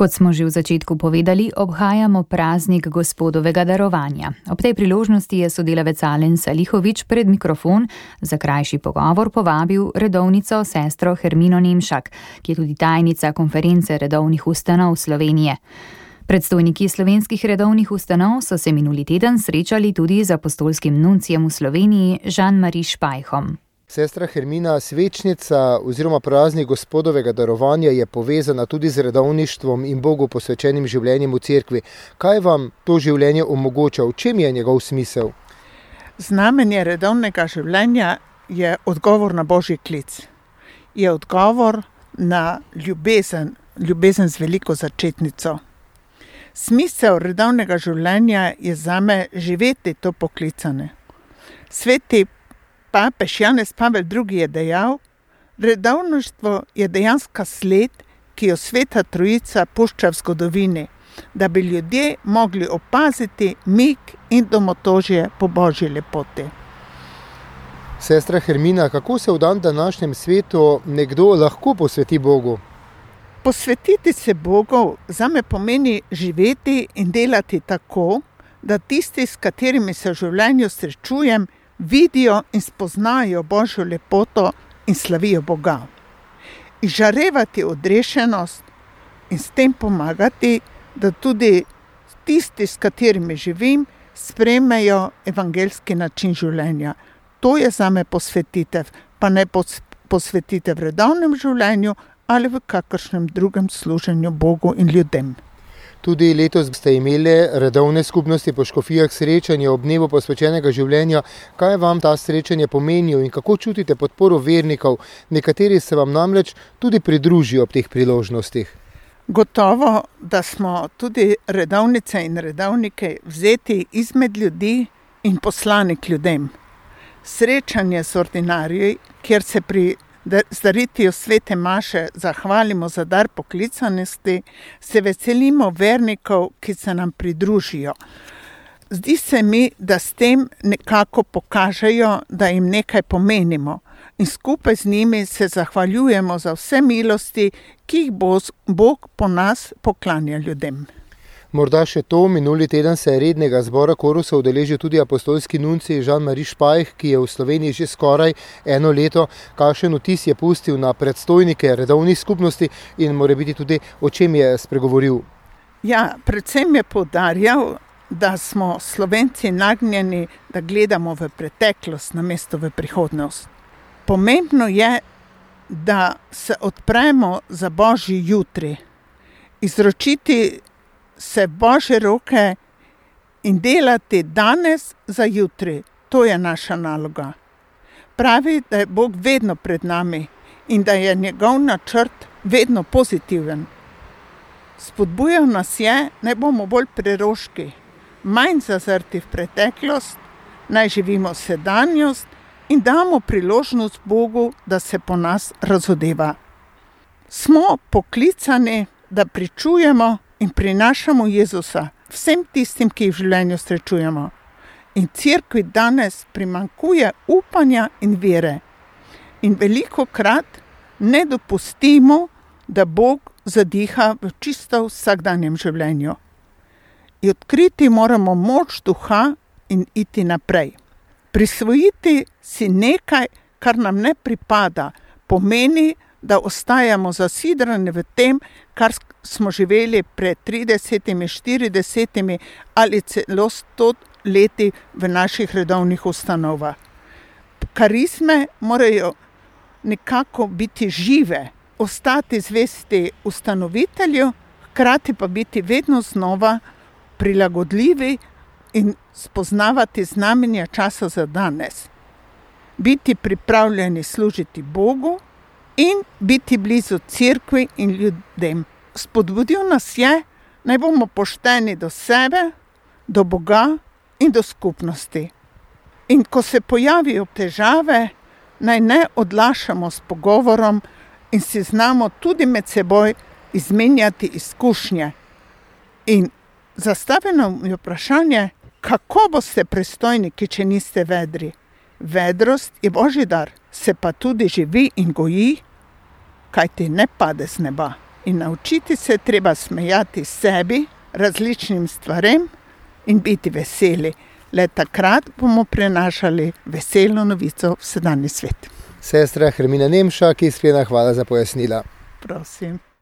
Kot smo že v začetku povedali, obhajamo praznik Gospodovega darovanja. Ob tej priložnosti je sodelavec Alen Salihovič pred mikrofon za krajši pogovor povabil redovnico sestro Hermino Nemšak, ki je tudi tajnica konference redovnih ustanov Slovenije. Predstojniki slovenskih redovnih ustanov so se minuli teden srečali tudi z apostolskim nuncijem v Sloveniji Jean-Marie Špajhom. Sestra Hermina, svečnica oziroma praznik Gospodovega darovanja je povezana tudi z redovništvom in Bogu posvečenim življenjem v cerkvi. Kaj vam to življenje omogoča? V čem je njegov smisel? Znamenje redovnega življenja je odgovor na Božji klic. Je odgovor na ljubezen z veliko začetnico. Smisel redovnega življenja je zame živeti to poklicane. Sveti papež Janez Pavel II. Je dejal, redovništvo je dejanska sled, ki jo Sveta Trojica pušča v zgodovini, da bi ljudje mogli opaziti mik in domotožje po Božji lepoti. Sestra Hermina, kako se v dan današnjem svetu nekdo lahko posveti Bogu? Posvetiti se Bogu zame pomeni živeti in delati tako, da tisti, s katerimi se v življenju srečujem, vidijo in spoznajo Božjo lepoto in slavijo Boga. Izžarevati odrešenost in s tem pomagati, da tudi tisti, s katerimi živim, sprejmejo evangeljski način življenja. To je zame posvetitev, pa ne posvetitev v redovnem življenju ali v kakršnem drugem služenju Bogu in ljudem. Tudi letos ste imeli redovne skupnosti po škofijah srečanje ob dnevu posvečenega življenja. Kaj vam ta srečanje pomenijo in kako čutite podporo vernikov? Nekateri se vam namreč tudi pridružijo ob teh priložnostih. Gotovo, da smo tudi redovnice in redovnike vzeti izmed ljudi in poslani k ljudem. Srečanje z ordinarji, kjer se pri zdaritvijo svete maše zahvalimo za dar poklicanosti, se veselimo vernikov, ki se nam pridružijo. Zdi se mi, da s tem nekako pokažejo, da jim nekaj pomenimo in skupaj z njimi se zahvaljujemo za vse milosti, ki jih Bog po nas poklanja ljudem. Morda še to, minuli teden se je rednega zbora Korusa udeležil tudi apostolski nuncij Jean-Marie Špajh, ki je v Sloveniji že skoraj eno leto. Kakšen vtis je pustil na predstojnike redovnih skupnosti in morebiti tudi o čem je spregovoril? Ja, predvsem je poudarjal, da smo Slovenci nagnjeni, da gledamo v preteklost namesto v prihodnost. Pomembno je, da se odpremo za Božji jutri, izročiti se Božje roke in delati danes za jutri. To je naša naloga. Pravi, da je Bog vedno pred nami in da je njegov načrt vedno pozitiven. Spodbujal nas je, naj bomo bolj preroški, manj zazrti v preteklost, naj živimo sedanjost in damo priložnost Bogu, da se po nas razodeva. Smo poklicani, da pričujemo in prinašamo Jezusa vsem tistim, ki jih v življenju srečujemo. In cerkvi danes primanjkuje upanja in vere. In velikokrat ne dopustimo, da Bog zadiha v čisto vsakdanjem življenju. In odkriti moramo moč duha in iti naprej. Prisvojiti si nekaj, kar nam ne pripada, pomeni, da ostajamo zasidrani v tem, kar smo živeli pred 30, 40 ali celo 100 leti v naših redovnih ustanovah. Karizme morajo nekako biti žive, ostati zvesti ustanovitelju, hkrati pa biti vedno znova prilagodljivi in spoznavati znamenja časa za danes. Biti pripravljeni služiti Bogu in biti blizu cerkvi in ljudem. Spodbudil nas je, naj bomo pošteni do sebe, do Boga in do skupnosti. In ko se pojavijo težave, naj ne odlašamo s pogovorom in si znamo tudi med seboj izmenjati izkušnje. In zastavljeno je vprašanje, kako boste predstojniki, če niste vedri? Vedrost je Božji dar, se pa tudi živi in goji, kajti ne pade z neba. In naučiti se treba smejati sebi, različnim stvarem in biti veseli. Le takrat bomo prenašali veselo novico v sedanji svet. Sestra Hermina Nemšak iz Klena, hvala za pojasnila. Prosim.